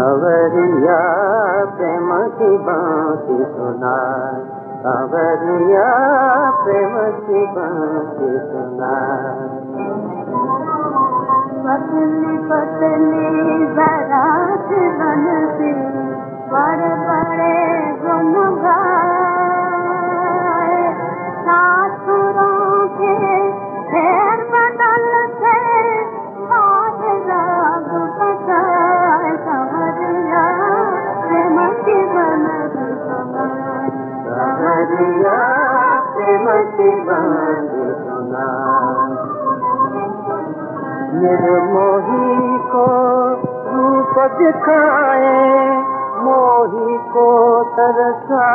कंवरिया प्रेम की बांसुरी सुनाए, कंवरिया प्रेम की बांसुरी सुनाए। पतली पतली जरा सी बंसी बड़े बड़े गुन गाए, सासुरों के फेर बदल से आज राग बजाए, कंवरिया प्रेम की बांसुरी सुनाए, कंवरिया प्रेम की बांसुरी सुनाए। निर्मोही को रूप दिखाए, मोही को तरसाए,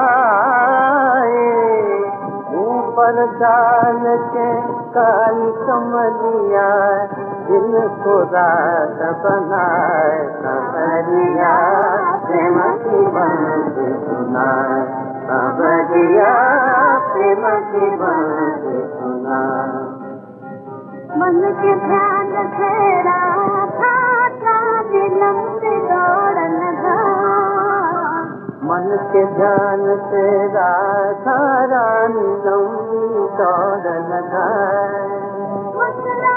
ऊपर डाल के काली कमलिया दिल को रात बनाए, कंवरिया प्रेम की बांसुरी सुनाए, कंवरिया प्रेम की बांसुरी सुनाए। मन के ध्यान से राधा रानी लंबी दौड़ लगा, मन के ध्यान से राधा रानी लंबी दौड़ लगाए। मथुरा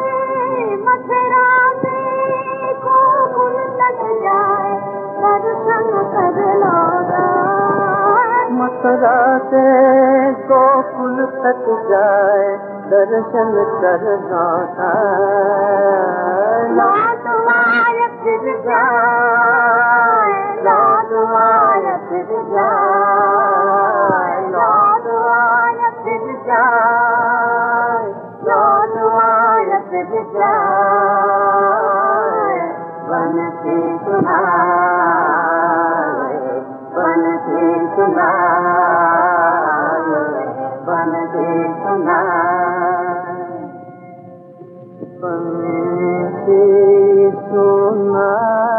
में गोकुल तक जाए, दर्शन कर लौटा, मथुरा से गोकुल तक जाए, दर्शन कर लौटा। लौट आए फिर जाए, लौट आए फिर जाए, लौट आए फिर जाए, लौट आए फिर जाए, बंसी सुनाए, बंसी सुनाए, बंसी सुनाए, बंसी सुनाए।